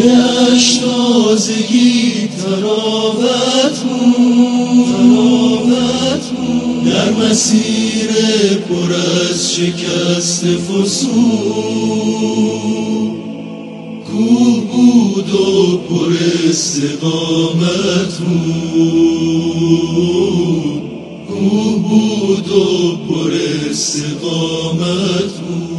سینه‌اش تازگی تراوت بود، در مسیر پر از شکست فسون. کوه بود و پر استقامت بود، کوه بود و پر استقامت بود.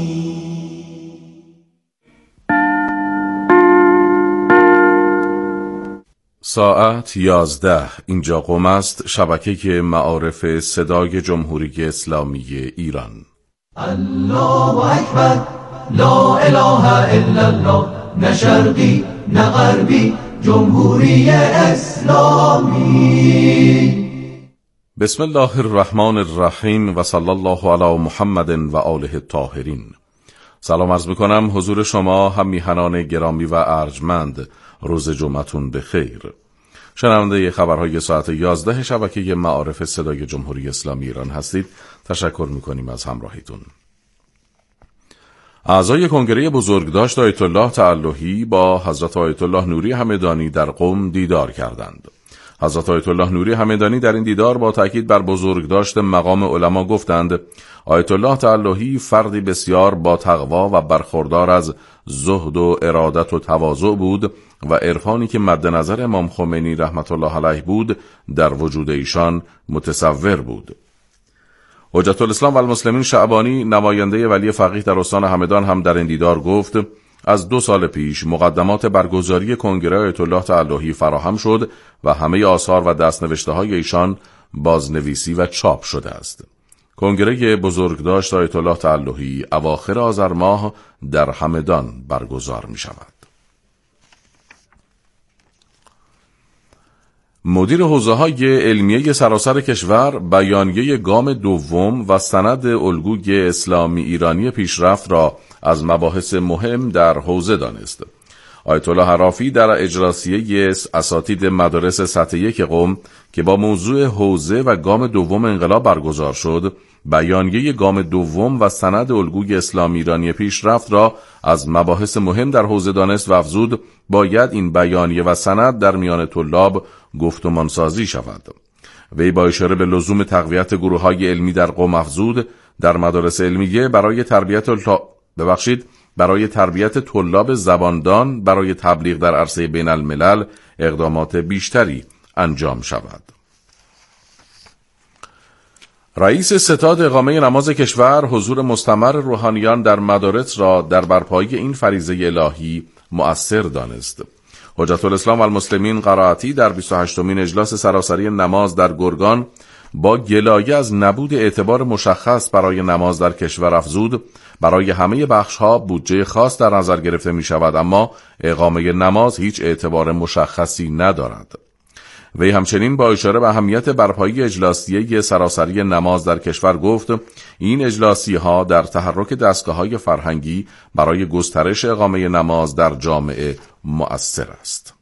ساعت 11 اینجا قم است، شبکه معارف صدای جمهوری اسلامی ایران. الله اکبر، لا اله الا الله، نه شرقی نه غربی، جمهوری اسلامی. بسم الله الرحمن الرحیم و صلی الله علی محمد و آله الطاهرین. سلام عرض میکنم حضور شما هم میهنان گرامی و ارجمند، روز جمعتون بخیر. شنونده خبرهای ساعت 11 شبکه معارف صدای جمهوری اسلامی ایران هستید. تشکر میکنیم از همراهیتون. اعضای کنگره بزرگداشت آیت الله تعالهی با حضرت آیت الله نوری همدانی در قم دیدار کردند. حضرت آیت الله نوری همدانی در این دیدار با تاکید بر بزرگداشت مقام علما گفتند آیت الله تعالهی فردی بسیار با تقوا و برخوردار از زهد و ارادت و تواضع بود و عرفانی که مد نظر امام خمینی رحمت الله علیه بود در وجود ایشان متصور بود. حجت الاسلام و المسلمین شعبانی، نماینده ولی فقیه در استان همدان، هم در این دیدار گفت از 2 سال پیش مقدمات برگزاری کنگره آیت الله تعالهی فراهم شد و همه آثار و دستنوشته‌های ایشان بازنویسی و چاپ شده است. کنگره بزرگداشت آیت الله تعالهی اواخر آذر ماه در همدان برگزار می شود. مدیر حوزه‌های علمیه سراسر کشور بیانیه گام دوم و سند الگوی اسلامی ایرانی پیشرفت را از مباحث مهم در حوزه دانست. آیت الله حرافی در اجراسیه اساتید مدارس سطح 1 قم که با موضوع حوزه و گام دوم انقلاب برگزار شد، بیانیه گام دوم و سند الگوی اسلامی ایرانی پیشرفت را از مباحث مهم در حوزه دانست و افزود باید این بیانیه و سند در میان طلاب گفتمانسازی شود. وی با اشاره به لزوم تقویت گروه‌های علمی در قم افزود در مدارس علمیه برای تربیت طلاب زباندان برای تبلیغ در عرصه بین الملل اقدامات بیشتری انجام شود. رئیس ستاد اقامه نماز کشور حضور مستمر روحانیان در مدارس را در برپایی این فریضه الهی مؤثر دانست. حجت الاسلام و المسلمین قرائتی در 28مین اجلاس سراسری نماز در گرگان با گلایه از نبود اعتبار مشخص برای نماز در کشور افزود برای همه بخش‌ها بودجه خاص در نظر گرفته می شود، اما اقامه نماز هیچ اعتبار مشخصی ندارد. وی همچنین با اشاره به اهمیت برپایی اجلاسیه سراسری نماز در کشور گفت این اجلاسی‌ها در تحرک دستگاه‌های فرهنگی برای گسترش اقامه نماز در جامعه مؤثر است.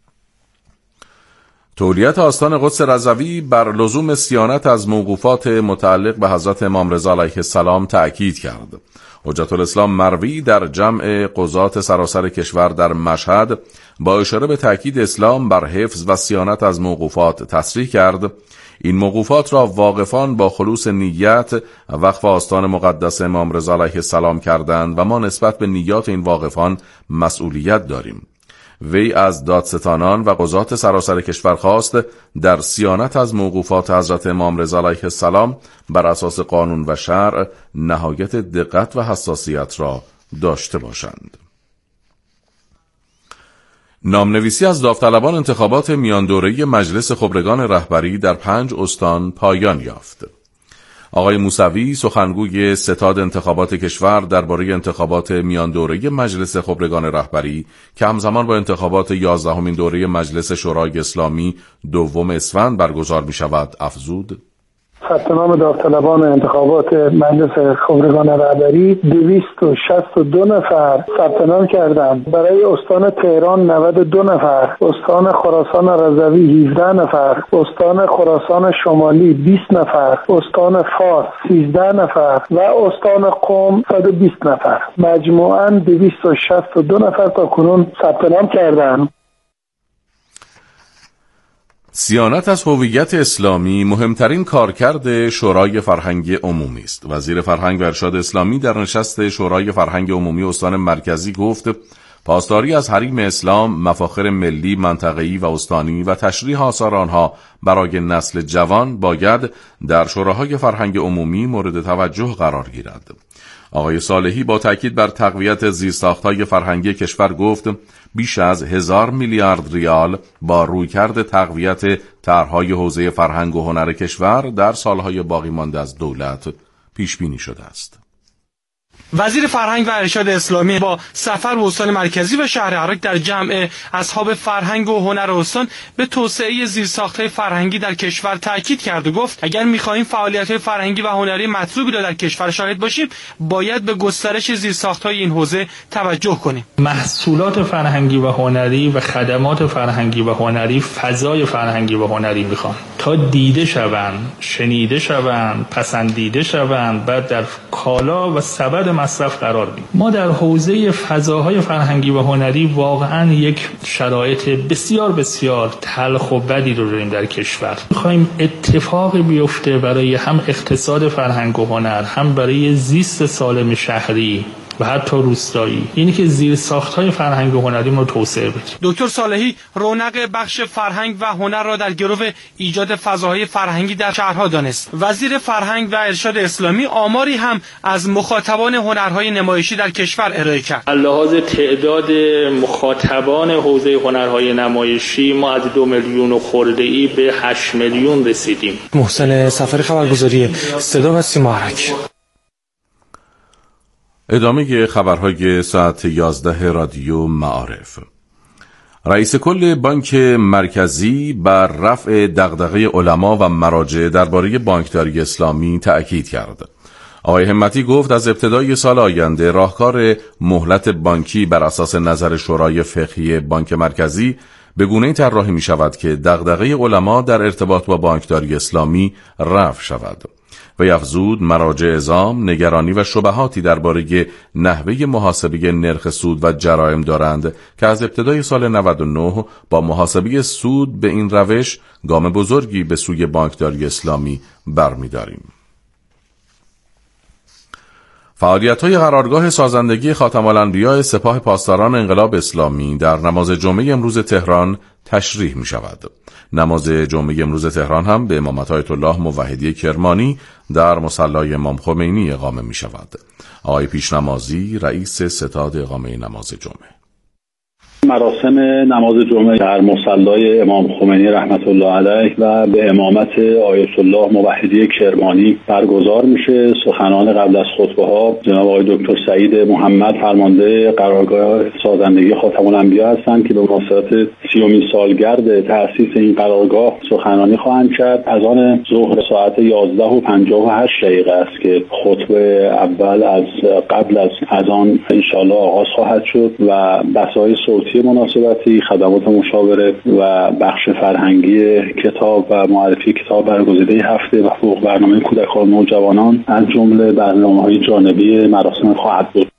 تولیت آستان قدس رضوی بر لزوم صیانت از موقوفات متعلق به حضرت امام رضا علیه السلام تأکید کرد. حجت الاسلام مروی در جمع قضات سراسر کشور در مشهد با اشاره به تأکید اسلام بر حفظ و صیانت از موقوفات تصریح کرد این موقوفات را واقفان با خلوص نیت وقف آستان مقدس امام رضا علیه السلام کردند و ما نسبت به نیات این واقفان مسئولیت داریم. وی از دادستانان و قضات سراسر کشور خواست در صیانت از موقوفات حضرت امام رضا علیه السلام بر اساس قانون و شرع نهایت دقت و حساسیت را داشته باشند. نامنویسی از داوطلبان انتخابات میان دوره‌ای مجلس خبرگان رهبری در 5 استان پایان یافت. آقای موسوی سخنگوی ستاد انتخابات کشور درباره انتخابات میان دوره‌ای مجلس خبرگان رهبری که همزمان با انتخابات 11مین دوره مجلس شورای اسلامی 2 اسفند برگزار می شود افزود: ثبت نام داوطلبان انتخابات مجلس خبرگان رهبری 262 نفر ثبت نام کردند. برای استان تهران 92 نفر، استان خراسان رضوی 17 نفر، استان خراسان شمالی 20 نفر، استان فارس 13 نفر و استان قم 120 نفر. مجموعاً 262 نفر تا کنون ثبت نام کردند. صیانت از هویت اسلامی مهمترین کارکرد شورای فرهنگ عمومی است. وزیر فرهنگ و ارشاد اسلامی در نشست شورای فرهنگ عمومی استان مرکزی گفت پاسداری از حریم اسلام، مفاخر ملی، منطقه‌ای و استانی و تشریح آثار آنها برای نسل جوان باید در شوراهای فرهنگ عمومی مورد توجه قرار گیرد. آقای صالحی با تاکید بر تقویت زیرساخت‌های فرهنگی کشور گفت بیش از 1000 میلیارد ریال با رویکرد تقویت طرح‌های حوزه فرهنگ و هنر کشور در سالهای باقی مانده از دولت پیش بینی شده است. وزیر فرهنگ و ارشاد اسلامی با سفر به استان مرکزی و شهر عراق در جمع اصحاب فرهنگ و هنر استان به توسعه زیرساخت‌های فرهنگی در کشور تاکید کرد و گفت اگر می‌خواهیم فعالیت‌های فرهنگی و هنری مطلوبی را در کشور شاهد باشیم باید به گسترش زیرساخت‌های این حوزه توجه کنیم. محصولات فرهنگی و هنری و خدمات فرهنگی و هنری فضای فرهنگی و هنری می‌خوان تا دیده شوند، شنیده شوند، پسندیده شوند، بعد در کالا و سبد مصرف قرار بگیرند. ما در حوزه فضاهای فرهنگی و هنری واقعا یک شرایط بسیار بسیار تلخ و بدی رو داریم در کشور. می‌خوایم اتفاقی بیفته برای هم اقتصاد فرهنگ و هنر، هم برای زیست سالم شهری و حتی روستایی، یعنی که زیرساخت‌های فرهنگ و هنری ما توسعه بدیم. دکتر صالحی رونق بخش فرهنگ و هنر را در گرو ایجاد فضاهای فرهنگی در شهرها دانست. وزیر فرهنگ و ارشاد اسلامی آماری هم از مخاطبان هنرهای نمایشی در کشور ارائه کرد. لحاظ تعداد مخاطبان حوزه هنرهای نمایشی ما از 2 میلیون خرده‌ای به 8 میلیون رسیدیم. محسن سفری، خبرگزاری صدا و سیما عراق. ادامه خبرهای ساعت 11 رادیو معارف. رئیس کل بانک مرکزی بر رفع دغدغه علما و مراجع درباره بانکداری اسلامی تأکید کرد. آقای همتی گفت از ابتدای سال آینده راهکار مهلت بانکی بر اساس نظر شورای فقهی بانک مرکزی به گونه‌ای طراحی می شود که دغدغه علما در ارتباط با بانکداری اسلامی رفع شود. و افزود مراجع اعزام نگرانی و شبهاتی درباره نحوه محاسبه نرخ سود و جرائم دارند که از ابتدای سال 99 با محاسبه سود به این روش گام بزرگی به سوی بانکداری اسلامی برمی‌داریم. فعالیت‌های قرارگاه سازندگی خاتم الانبیاء سپاه پاسداران انقلاب اسلامی در نماز جمعه امروز تهران تشریح می شود. نماز جمعه امروز تهران هم به امامت آیت الله موحدی کرمانی در مصلی امام خمینی اقامه می شود. آقای پیشنمازی رئیس ستاد اقامه نماز جمعه. مراسم نماز جمعه در مصلی امام خمینی رحمت الله علیه و به امامت آیت الله موحدی کرمانی برگزار میشه. سخنان قبل از خطبه ها جناب آقای دکتر سعید محمد فرمانده قرارگاه سازندگی خاتم الانبیاء هستند که به مناسبت 30مین سالگرد تأسیس این قرارگاه سخنرانی خواهند کرد. از آن ظهر ساعت 11:58 است که خطبه اول از قبل از اذان ان شاءالله آغاز خواهد شد و بسای صوتی مناسبتی، خدمات مشاوره و بخش فرهنگی کتاب و معرفی کتاب برگزیده هفته و فوق برنامه کودکان و نوجوانان از جمله برنامه‌های جانبی مراسم خواهد بود.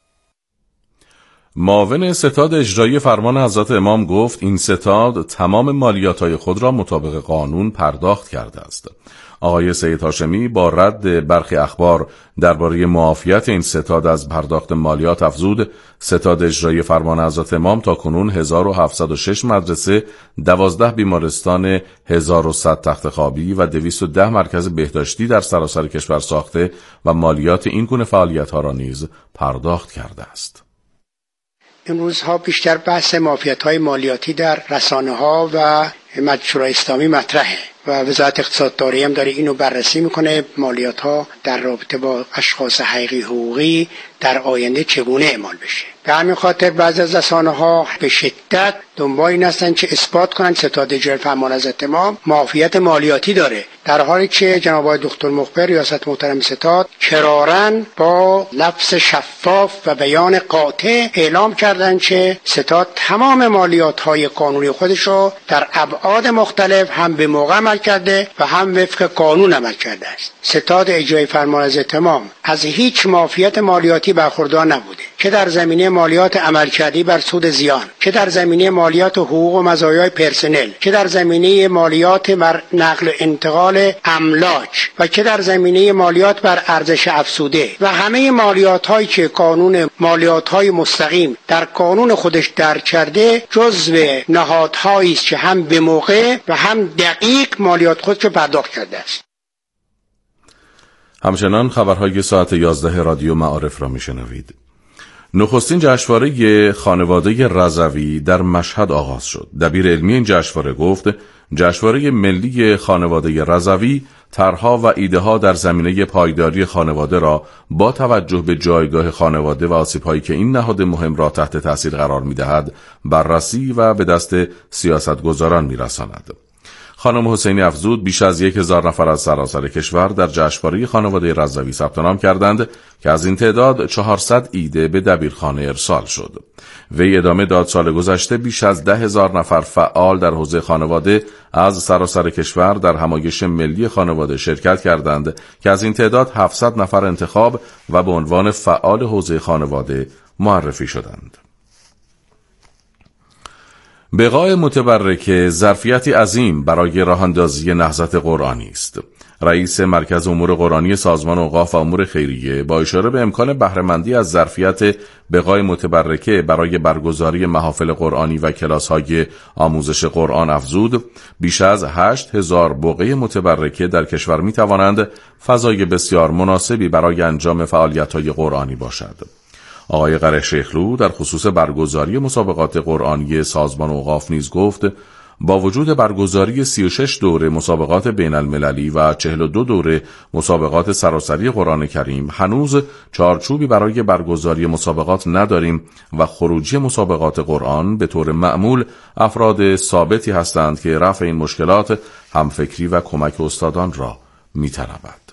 معاون ستاد اجرایی فرمان حضرت امام گفت این ستاد تمام مالیات‌های خود را مطابق قانون پرداخت کرده است. آقای سید هاشمی با رد برخی اخبار درباره معافیت این ستاد از پرداخت مالیات افزود ستاد اجرایی فرمان حضرت امام تاکنون 1706 مدرسه، 12 بیمارستان، 1100 تخت خوابی و 210 مرکز بهداشتی در سراسر کشور ساخته و مالیات این گونه فعالیت‌ها را نیز پرداخت کرده است. این روزها بیشتر بحث معافیت‌های مالیاتی در رسانه‌ها و مجلس شورای اسلامی مطرحه و وزارت اقتصادداری هم داره اینو بررسی میکنه. مالیات‌ها در رابطه با اشخاص حقیقی حقوقی در آینده چگونه اعمال بشه. به همین خاطر بعضی از رسانه‌ها به شدت دنبال این هستند که اثبات کنند ستاد اجرایی فرمان حضرت امام معافیت مالیاتی داره، در حالی که جناب آقای دکتر مخبر ریاست محترم ستاد کراراً با لفظ شفاف و بیان قاطع اعلام کردند که ستاد تمام مالیات‌های قانونی خودش رو در ابعاد مختلف هم به موقع عمل کرده و هم وفق قانون عمل کرده است. ستاد اجرایی فرمان حضرت امام از هیچ معافیت مالیاتی برخوردار نبوده، که در زمینه مالیات عملکردی بر سود زیان، که در زمینه مالیات حقوق و مزایای پرسنل، که در زمینه مالیات بر نقل و انتقال املاک و که در زمینه مالیات بر ارزش افزوده و همه مالیات هایی که قانون مالیات های مستقیم در قانون خودش درج کرده جزو نهادهایی است که هم به موقع و هم دقیق مالیات خودش رو پرداخت کرده است. همچنان خبرهای ساعت 11 رادیو معارف را میشنوید. نخستین جشنواره خانواده رضوی در مشهد آغاز شد. دبیر علمی این جشنواره گفت جشنواره ملی خانواده رضوی طرح‌ها و ایده‌ها در زمینه پایداری خانواده را با توجه به جایگاه خانواده و آسیب‌هایی که این نهاد مهم را تحت تاثیر قرار می‌دهد بررسی و به دست سیاستگزاران می‌رساند. خانم حسینی افزود بیش از 1000 نفر از سراسر کشور در جشنواره خانواده رضوی ثبت نام کردند که از این تعداد 400 ایده به دبیرخانه ارسال شد. وی ادامه داد سال گذشته بیش از 10,000 نفر فعال در حوزه خانواده از سراسر کشور در همایش ملی خانواده شرکت کردند که از این تعداد 700 نفر انتخاب و به عنوان فعال حوزه خانواده معرفی شدند. بقای متبرکه ظرفیتی عظیم برای راهاندازی نهضت قرآنی است. رئیس مرکز امور قرآنی سازمان اوقاف و امور خیریه با اشاره به امکان بهره‌مندی از ظرفیت بقای متبرکه برای برگزاری محافل قرآنی و کلاس‌های آموزش قرآن افزود بیش از 8000 بقعه متبرکه در کشور می‌توانند فضای بسیار مناسبی برای انجام فعالیت‌های قرآنی باشد. آقای قره شیخلو در خصوص برگزاری مسابقات قرآنی سازمان اوقاف نیز گفت با وجود برگزاری 36 دوره مسابقات بین المللی و 42 دوره مسابقات سراسری قرآن کریم هنوز چارچوبی برای برگزاری مسابقات نداریم و خروجی مسابقات قرآن به طور معمول افراد ثابتی هستند که رفع این مشکلات همفکری و کمک استادان را می‌طلبد.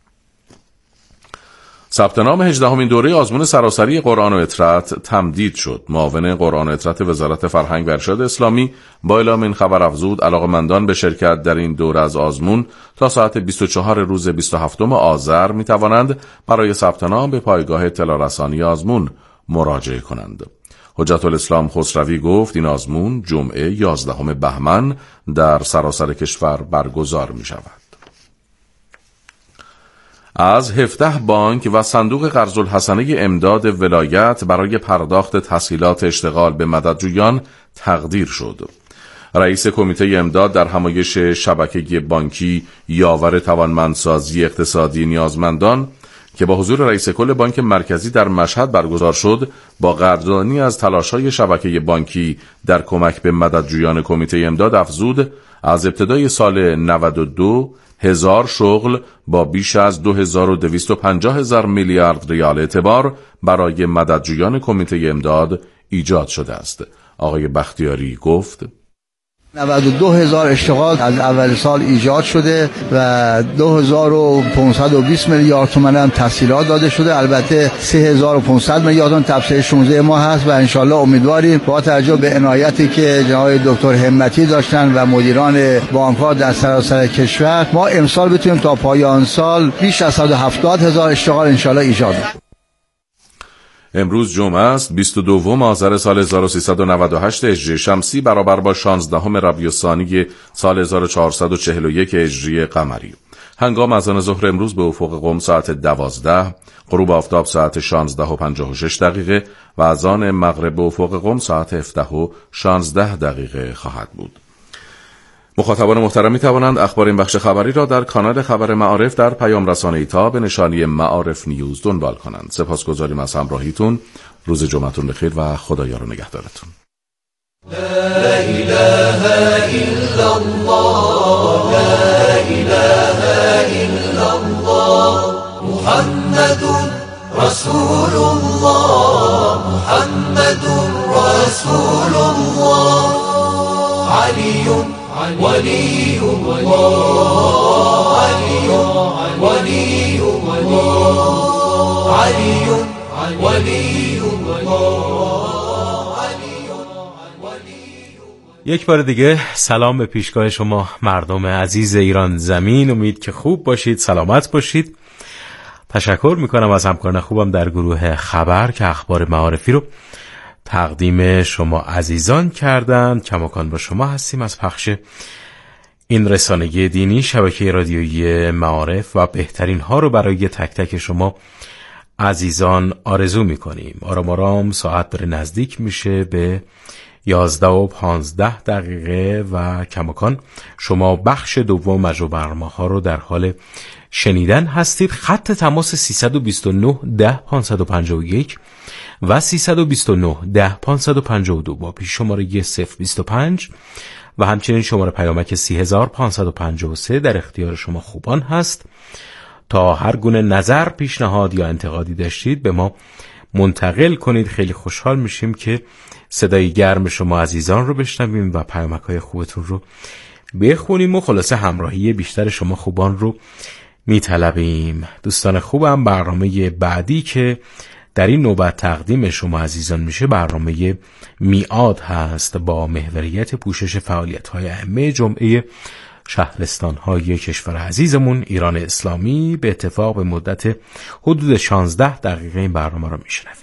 ثبت نام 18مین دوره آزمون سراسری قرآن و اطرت تمدید شد. معاون قرآن و اطرت وزارت فرهنگ و ارشاد اسلامی با اعلام این خبر افزود علاقه‌مندان به شرکت در این دوره از آزمون تا ساعت 24 روز 27 آذر می توانند برای ثبت نام به پایگاه اطلاع رسانی آزمون مراجعه کنند. حجت الاسلام خسروی گفت این آزمون جمعه 11 بهمن در سراسر کشور برگزار می شود. از 17 بانک و صندوق قرض الحسنه امداد ولایت برای پرداخت تسهیلات اشتغال به مددجویان تقدیر شد. رئیس کمیته امداد در همایش شبکه بانکی یاور توانمندسازی اقتصادی نیازمندان که با حضور رئیس کل بانک مرکزی در مشهد برگزار شد با قدردانی از تلاش‌های شبکه بانکی در کمک به مددجویان کمیته امداد افزود از ابتدای سال 92 هزار شغل با بیش از 2250,000 میلیارد ریال اعتبار برای مددجویان کمیته امداد ایجاد شده است. آقای بختیاری گفت 92,000 اشتغال از اول سال ایجاد شده و 2520 میلیارد تومان هم تسهیلات داده شده. البته 3500 میلیارد تومان تبصره 16 ماه هست و انشالله امیدواریم با توجه به عنایتی که جناب دکتر همتی داشتن و مدیران بانک‌ها در سراسر کشور ما امسال بتونیم تا پایان سال بیش از 170,000 اشتغال انشالله ایجاد کنیم. امروز جمعه است 22 آذر سال 1398 هجری شمسی برابر با 16 ربیع الثانی سال 1441 هجری قمری. هنگام اذان ظهر امروز به افق قم ساعت 12، غروب آفتاب ساعت 16:56 و اذان مغرب به افق قم ساعت 17:16 خواهد بود. مخاطبان محترم می توانند اخبار این بخش خبری را در کانال خبر معارف در پیام رسانه ایتا به نشانی معارف نیوز دنبال کنند. سپاسگزاریم از همراهیتون. روز جمعتون بخیر و خدایا رو نگهدارتون. لا اله الا الله لا اله الا الله محمد رسول الله علي ولي الله علي ولي الله علي ولي الله. یک بار دیگه سلام به پیشگاه شما مردم عزیز ایران زمین. امید که خوب باشید، سلامت باشید. تشکر میکنم از همکاران خوبم در گروه خبر که اخبار معارفی رو تقدیم شما عزیزان کردن. کماکان با شما هستیم از پخش این رسانه دینی، شبکه رادیویی معارف و بهترین ها رو برای تک تک شما عزیزان آرزو میکنیم. آرام آرام ساعت داره نزدیک میشه به 11:15 و کماکان شما بخش دوم مجموع برنامه‌ها رو در حال شنیدن هستید. خط تماس 329 10 551 و 329 10 552 با پیش شماره 025 و همچنین شماره پیامک 30553 در اختیار شما خوبان هست. تا هر گونه نظر، پیشنهاد یا انتقادی داشتید به ما منتقل کنید. خیلی خوشحال میشیم که صدای گرم شما عزیزان رو بشنویم و پیامک‌های خوبتون رو بخونیم و خلاصه همراهی بیشتر شما خوبان رو میطلبیم. دوستان خوبم، برنامه بعدی که در این نوبت تقدیم شما عزیزان میشه برنامه میعاد هست با محوریت پوشش فعالیت‌های ائمه جمعه شهرستان‌های کشور عزیزمون ایران اسلامی. به اتفاق به مدت حدود 16 دقیقه این برنامه رو میشنویم.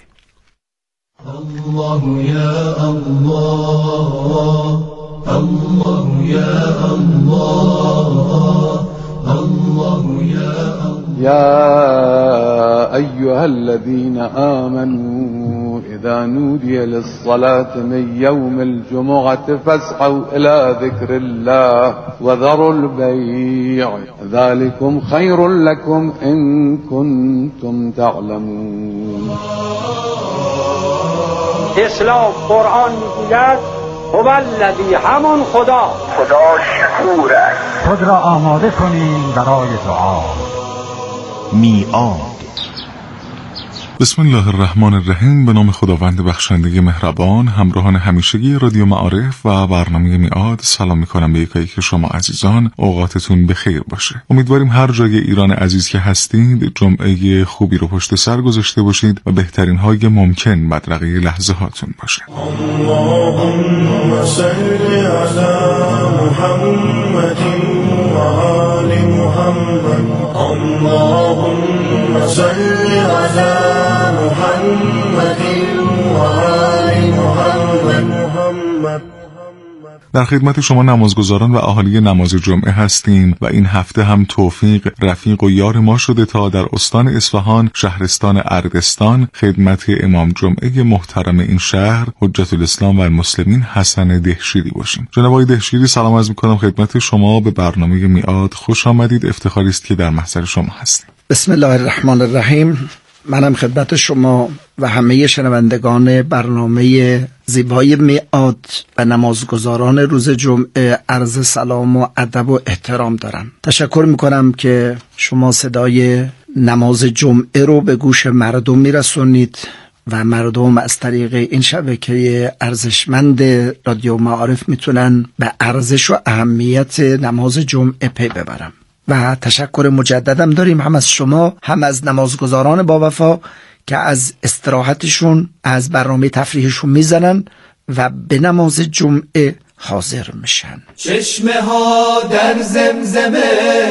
الله یا الله، الله یا الله، الله یا الله. يا أيها الذين آمنوا إذا نودي للصلاة من يوم الجمعة فاسعوا إلى ذكر الله وذروا البيع ذلكم خير لكم إن كنتم تعلمون. اسلام قرآن میگوید هو الذی، همون خدا شکور است. خود را آماده کنیم برای دعا. میعاد. بسم الله الرحمن الرحیم. به نام خداوند بخشنده مهربان. همراهان همیشگی رادیو معارف و برنامه میعاد سلام میکنم به یکایی که شما عزیزان. اوقاتتون بخیر باشه. امیدواریم هر جای ایران عزیز که هستید جمعه خوبی رو پشت سر گذاشته باشید و بهترین های ممکن بدرقه لحظه هاتون باشه. اللهم صل علی محمد و آل محمد. اللهم صل علی محمد و آل محمد. در خدمت شما نمازگزاران و اهالی نماز جمعه هستیم و این هفته هم توفیق رفیق و یار ما شده تا در استان اصفهان شهرستان اردستان خدمت امام جمعه محترم این شهر حجت الاسلام و المسلمین حسن دهشیری باشیم. جناب آقای دهشیری سلام عرض می‌کنم خدمت شما. به برنامه میعاد خوش آمدید. افتخاری است که در محضر شما هستیم. بسم الله الرحمن الرحیم. منم خدمت شما و همه شنوندگان برنامه زیبای میعاد و نمازگزاران روز جمعه عرض سلام و ادب و احترام دارم. تشکر میکنم که شما صدای نماز جمعه رو به گوش مردم میرسونید و مردم از طریق این شبکه ارزشمند رادیو معارف میتونن به ارزش و اهمیت نماز جمعه پی ببرن. و تشکر مجددم داریم هم از شما هم از نمازگزاران با وفا که از استراحتشون از برنامه تفریحشون میزنن و به نماز جمعه حاضر میشن. چشمه ها در زمزمه،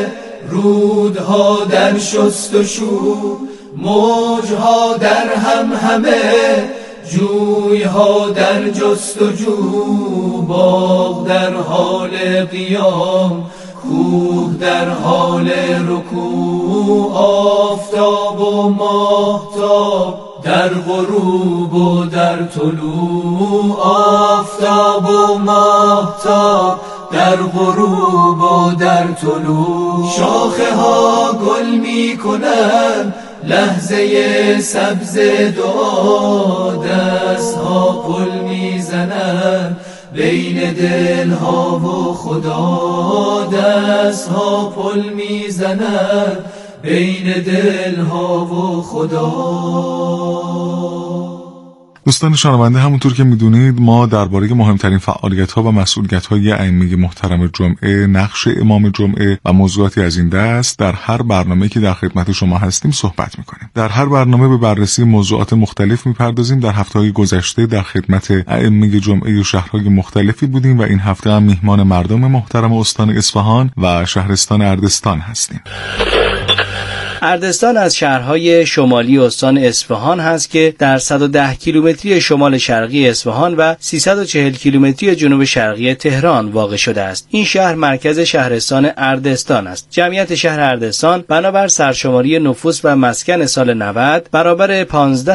رودها در شست و شو، موجها در همهمه، جویها در جست و جو، باغ در حال قیام، کوه در حال رکوع، آفتاب و ماهتاب در غروب و در طلوع، آفتاب و ماهتاب در غروب و در طلوع. شاخه ها گل می کنن لحظه سبز دعا، دست ها پل می زنن بین دل ها و خدا، دست ها پل می زنن بین دل ها و خدا. دوستان شنونده، همونطور که میدونید ما درباره مهمترین فعالیت‌ها و مسئولیت‌های ائمه محترم جمعه، نقش امام جمعه و موضوعاتی از این دست در هر برنامه‌ای که در خدمت شما هستیم صحبت می‌کنیم. در هر برنامه به بررسی موضوعات مختلف می‌پردازیم. در هفته‌های گذشته در خدمت ائمه جمعه و شهرهای مختلفی بودیم و این هفته هم میهمان مردم محترم استان اصفهان و شهرستان اردستان هستیم. اردستان از شهرهای شمالی استان اصفهان هست که در 110 کیلومتری شمال شرقی اصفهان و 340 کیلومتری جنوب شرقی تهران واقع شده است. این شهر مرکز شهرستان اردستان است. جمعیت شهر اردستان بنابر سرشماری نفوس و مسکن سال 90 برابر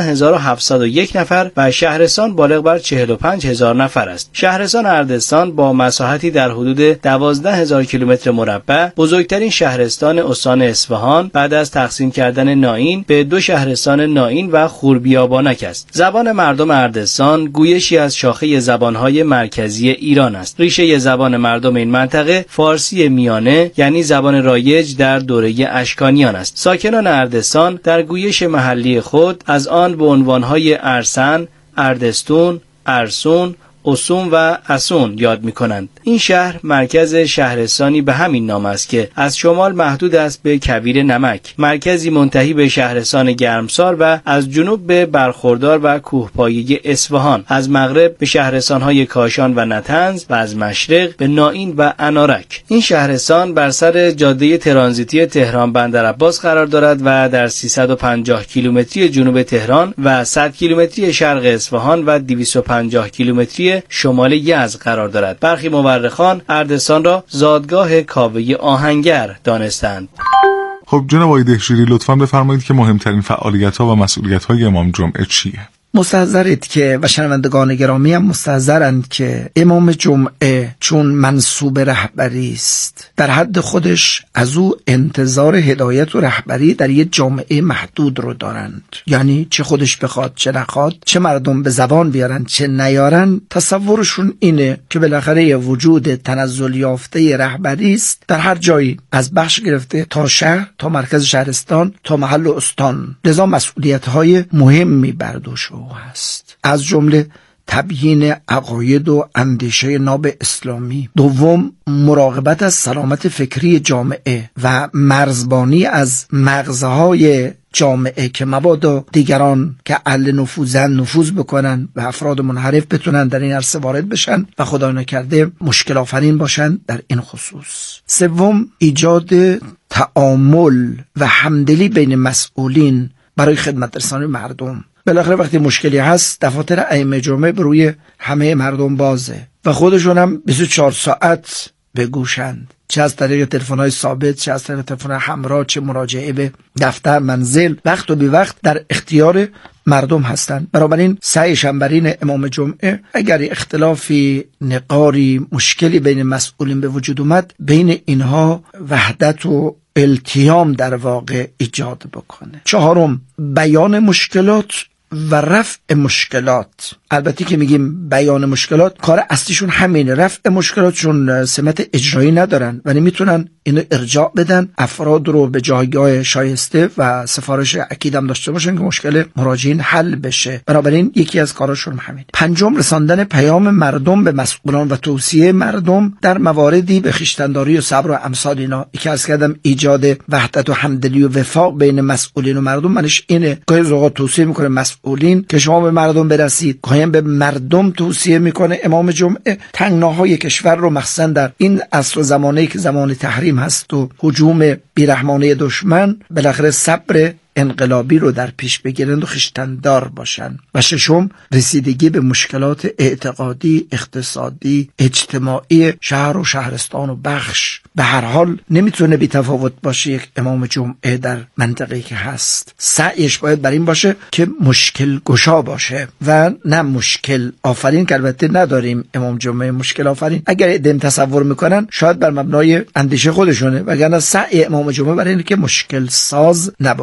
15701 نفر و شهرستان بالغ بر 45000 نفر است. شهرستان اردستان با مساحتی در حدود 12000 کیلومتر مربع بزرگترین شهرستان استان اصفهان بعد از تقسیم کردن نائین به دو شهرستان نائین و خوربیابانک است. زبان مردم اردستان گویشی از شاخه زبانهای مرکزی ایران است. ریشه زبان مردم این منطقه فارسی میانه یعنی زبان رایج در دوره اشکانیان است. ساکنان اردستان در گویش محلی خود از آن به عنوانهای ارسن، اردستون، ارسون، اسون و اسون یاد می کنند. این شهر مرکز شهرستانی به همین نام است که از شمال محدود است به کویر نمک، مرکزی منتهی به شهرستان گرمسار و از جنوب به برخوردار و کوهپایه اصفهان، از مغرب به شهرستان‌های کاشان و نطنز و از مشرق به نائین و انارک. این شهرستان بر سر جاده ترانزیتی تهران بندرعباس قرار دارد و در 350 کیلومتری جنوب تهران و 100 کیلومتری شرق اصفهان و 250 کیلومتری شمال یزد قرار دارد. برخی مورخان اردستان را زادگاه کاوه آهنگر دانستند. خب جناب آقای دهشوری، لطفاً بفرمایید که مهمترین فعالیت‌ها و مسئولیت‌های امام جمعه چیه؟ مستحضرید که و شنوندگان گرامی هم مستحضرند که امام جمعه چون منصوب رهبری است، در حد خودش از او انتظار هدایت و رهبری در یک جامعه محدود رو دارند. یعنی چه خودش بخواد چه نخواد، چه مردم به زبان بیارن چه نیارن، تصورشون اینه که بالاخره وجود تنزل یافته رهبری است در هر جایی، از بخش گرفته تا شهر، تا مرکز شهرستان، تا محل استان. لذا مسئولیت‌های مهمی بر دوش هست، از جمله تبیین عقاید و اندیشه ناب اسلامی. دوم، مراقبت از سلامت فکری جامعه و مرزبانی از مغزهای جامعه که مبادا دیگران که اهل نفوذن نفوذ بکنن و افراد منحرف بتونن در این عرصه وارد بشن و خدا نکرده مشکل آفرین باشن در این خصوص. سوم، ایجاد تعامل و همدلی بین مسئولین برای خدمت رسانی مردم. بالاخره وقتی مشکلی هست دفاتر ائمه جمعه به روی همه مردم بازه و خودشون هم 24 ساعت به گوشند، چه از طریق تلفن‌های ثابت، چه از طریق تلفن همراه، چه مراجعه به دفتر، منزل، وقت و بی وقت در اختیار مردم هستند. بنابراین سعیشان بر این امام جمعه اگر اختلافی، نقاری، مشکلی بین مسئولین به وجود اومد، بین اینها وحدت و التیام در واقع ایجاد بکنه. چهارم، بیان مشکلات و رفع مشکلات. البته که میگیم بیان مشکلات، کار اصلیشون همینه. رفع مشکلات چون سمت اجرایی ندارن و نمیتونن اینو ارجاع بدن، افراد رو به جایگاه شایسته و سفارش اکید هم داشته باشن که مشکل مراجعین حل بشه. بنابراین یکی از کاراشون همین. پنجم، رساندن پیام مردم به مسئولان و توصیه مردم در مواردی به خویشتن‌داری و صبر و امثال اینا. یکی از کردم ایجاد وحدت و همدلی و وفاق بین مسئولین و مردم. منش اینه که اوقات توصیه میکنه مسئولین که شما به مردم برسید، قایم به مردم توصیه میکنه امام جمعه تنگناهای کشور رو مخصوصا در این عصر و زمانه‌ای که زمان تحریم هست و هجوم بیرحمانه دشمن، بالاخره صبر انقلابی رو در پیش بگیرند و خویشتن‌دار باشن. و ششم، رسیدگی به مشکلات اعتقادی، اقتصادی، اجتماعی شهر و شهرستان و بخش. به هر حال نمیتونه بی تفاوت باشه یک امام جمعه در منطقه‌ای که هست. سعیش باید بر این باشه که مشکل گشا باشه و نه مشکل آفرین، که البته نداریم امام جمعه مشکل آفرین. اگر ادم تصور میکنن شاید بر مبنای اندیشه خودشونه، وگرنه سعی امام جمعه برای اینه که مشکل ساز نباشه.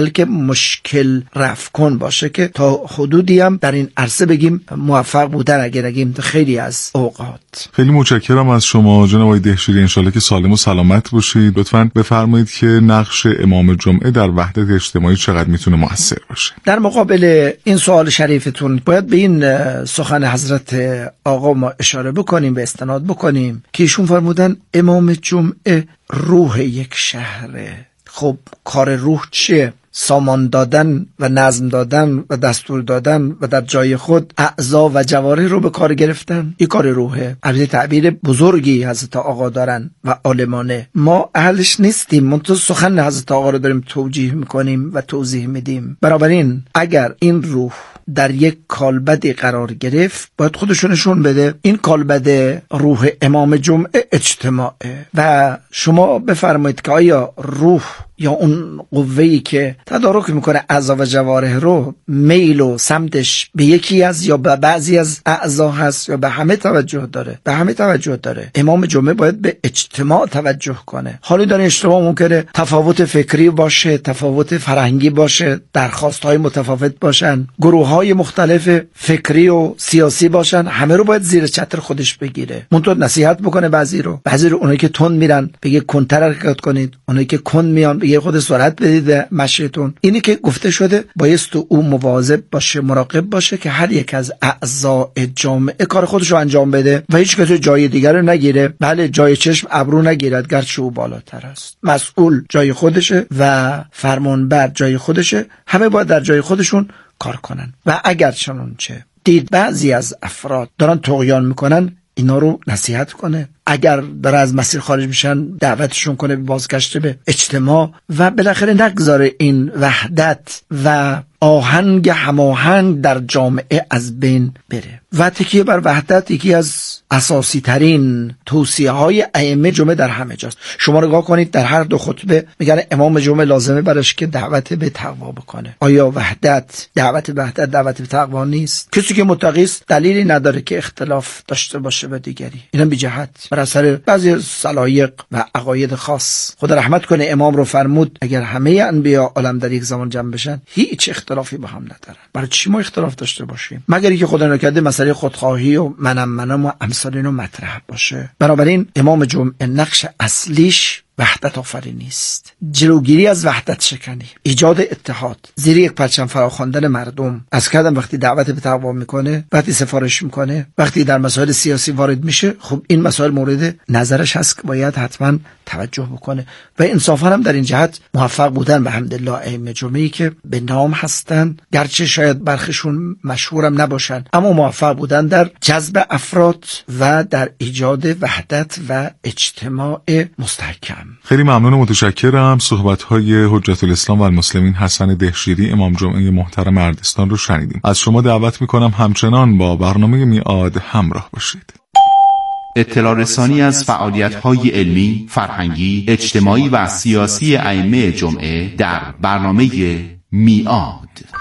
بلکه مشکل رفع کن باشه که تا حدودی هم در این عرصه بگیم موفق بودن اگر نگیم خیلی از اوقات. خیلی متشکرم از شما جناب آقای دهشوری، انشالله که سالم و سلامت باشید. لطفاً بفرمایید که نقش امام جمعه در وحدت اجتماعی چقدر میتونه مؤثر باشه؟ در مقابل این سوال شریفتون باید به این سخن حضرت آقا ما اشاره بکنیم و استناد بکنیم که ایشون فرمودن امام جمعه روح یک شهره. خب کار روح چیه؟ سامان دادن و نظم دادن و دستور دادن و در جای خود اعضا و جوارح رو به کار گرفتن، این کار روحه. البته تعبیر بزرگی حضرت آقا دارن و عالمانه، ما اهلش نیستیم، منتها سخن حضرت آقا رو داریم توجیه میکنیم و توضیح میدیم. بنابراین اگر این روح در یک کالبدی قرار گرفت باید خودشو نشون بده. این کالبد روح امام جمعه اجتماعه و شما بفرمایید که آیا روح یا اون قوه‌ای که تدارک میکنه اعضا و جوارح رو میل و سمتش به یکی از یا به بعضی از اعضا هست یا به همه توجه داره؟ به همه توجه داره. امام جمعه باید به اجتماع توجه کنه. حالی در اجتماع ممکنه تفاوت فکری باشه، تفاوت فرهنگی باشه، درخواست‌های متفاوت باشن، گروه‌های مختلف فکری و سیاسی باشن، همه رو باید زیر چتر خودش بگیره. منتها نصیحت بکنه بعضی رو اونایی که تند میرن بگه کنتر حرکت کنید، اونایی که کند میان بگه خود سرعت بدید مشیتون. اینی که گفته شده بایست او مواظب باشه، مراقب باشه که هر یک از اعضاء جامعه کار خودش رو انجام بده و هیچ کسی جای دیگر رو نگیره. بله جای چشم ابرو نگیرد گرچه او بالاتر است. مسئول جای خودشه و فرمانبر جای خودشه، همه باید در جای خودشون کار کنن. و اگر چنانچه دید بعضی از افراد دارن طغیان میکنن، اینا رو نصیحت کنه. اگر داره از مسیر خارج میشن دعوتشون کنه به بازگشت به اجتماع و بالاخره نگذاره این وحدت و آهنگ هماهنگ در جامعه از بین بره. و تکیه بر وحدت یکی از اساسی ترین توصیه های ائمه جمعه در همه جاست. شما نگاه کنید در هر دو خطبه میگن امام جمعه لازمه برش که دعوت به تقوا بکنه. آیا وحدت دعوت به وحدت دعوت به تقوا نیست؟ کسی که متقی است دلیلی نداره که اختلاف داشته باشه با دیگری. اینا بی جهت بر اثر بعضی سلایق و عقاید خاص. خدا رحمت کنه امام رو فرمود اگر همه انبیا عالم در یک زمان جمع بشن هیچ اختلافی با هم ندارن. برای چی ما اختلاف داشته باشیم؟ مگر اینکه خدا نکرده مسئله خودخواهی و منم و امثال اینو مطرح باشه. بنابراین امام جمعه نقش اصلیش وحدت آفرینی است، جلوگیری از وحدت شکنی، ایجاد اتحاد، زیر یک پرچم فراخواندن مردم. از کردم وقتی دعوت به تقوا میکنه، وقتی سفارش میکنه، وقتی در مسائل سیاسی وارد میشه، خب این مسائل مورد نظرش هست که باید حتما توجه بکنه و انصافا هم در این جهت موفق بودن به حمدالله ائمه جمعه‌ای که به نام هستن، گرچه شاید برخشون مشهورم نباشن، اما موفق بودن در جذب افراد و در ایجاد وحدت و اجتماع مستحکم. خیلی ممنون و متشکرم. صحبت‌های حجت الاسلام و المسلمین حسن دهشیری امام جمعه محترم اردستان رو شنیدیم. از شما دعوت می‌کنم همچنان با برنامه میعاد همراه باشید. اطلاع رسانی از فعالیت‌های علمی، فرهنگی، اجتماعی و سیاسی ائمه جمعه در برنامه میعاد.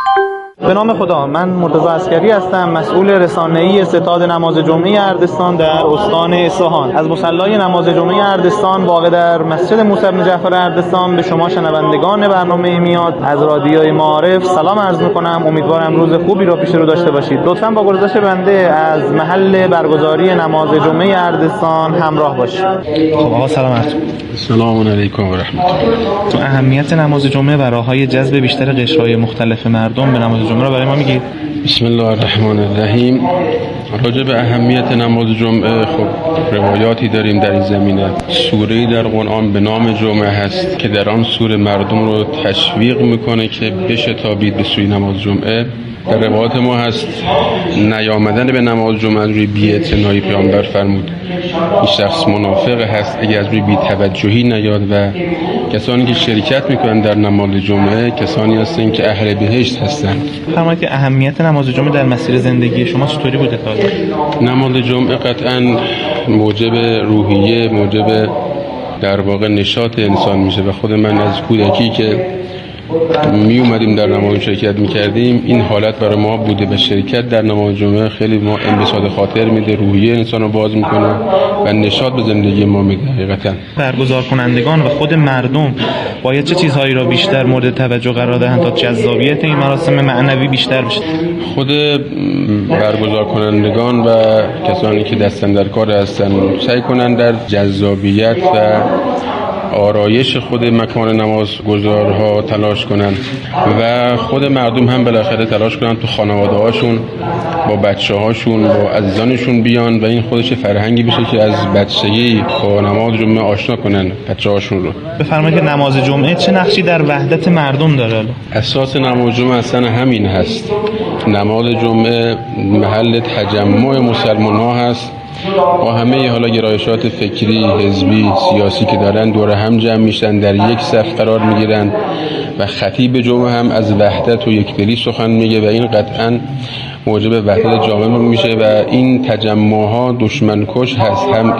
به نام خدا، من مرتضی عسکری هستم، مسئول رسانه‌ای ستاد نماز جمعه اردستان در استان اصفهان. از مصلی نماز جمعه اردستان واقع در مسجد موسی بن جعفر اردستان به شما شنوندگان برنامه میاد از رادیوی معارف سلام عرض می‌کنم. امیدوارم روز خوبی رو پیش رو داشته باشید. لطفاً با گزارش بنده از محل برگزاری نماز جمعه اردستان همراه باشید. خب آقا سلام علیکم. سلام علیکم و رحمت الله. تو اهمیت نماز جمعه و راه‌های جذب بیشتر قشرهای مختلف مردم به نماز جمعه رو برای ما میگید؟ بسم الله الرحمن الرحیم. راجع به اهمیت نماز جمعه خب روایاتی داریم در این زمینه. سوره‌ای در قرآن به نام جمعه هست که در آن سوره مردم رو تشویق میکنه که بشتابید به سوی نماز جمعه. در روایات ما هست نیامدن به نماز جمعه روی بی‌اعتنایی پیامبر فرمود این شخص منافق هست اگر از روی بی‌توجهی نیاد و کسانی که شرکت میکنن در نماز جمعه کسانی هستند که اهل بهشت هستند. فرمایید که اهمیت نماز جمعه در مسیر زندگی شما چطوری بوده تا نماز جمعه قطعاً موجب روحیه، موجب در واقع نشاط انسان میشه و خود من از کودکی که می اومدیم در نماز شرکت میکردیم، این حالت برای ما بوده و شرکت در نماز جمعه خیلی ما انبساط خاطر میده، روحیه انسان رو باز میکنه و نشاط به زندگی ما میده. حقیقتا برگزار کنندگان و خود مردم باید چه چیزهایی را بیشتر مورد توجه قرار دهند تا جذابیت این مراسم معنوی بیشتر بشه؟ خود برگزار کنندگان و کسانی که دستن در کار هستن سعی کنند در جذابیت و آرایش خود مکان نمازگزارها تلاش کنند و خود مردم هم بالاخره تلاش کنند تو خانواده هاشون با بچه هاشون با عزیزانشون بیان و این خودش فرهنگی بشه که از بچگی با نماز جمعه آشنا کنن بچه هاشون رو. بفرمایید که نماز جمعه چه نقشی در وحدت مردم داره؟ اساس نماز جمعه اصلا همین هست. نماز جمعه محل تجمع مسلمان ها هست، با همه حالا گرایشات فکری، حزبی، سیاسی که دارن دور هم جمع میشن، در یک صف قرار میگیرن و خطیب جمعه هم از وحدت و یکدلی سخن میگه و این قطعا موجب وحدت جامعه میشه و این تجمع ها دشمن کش هست، هم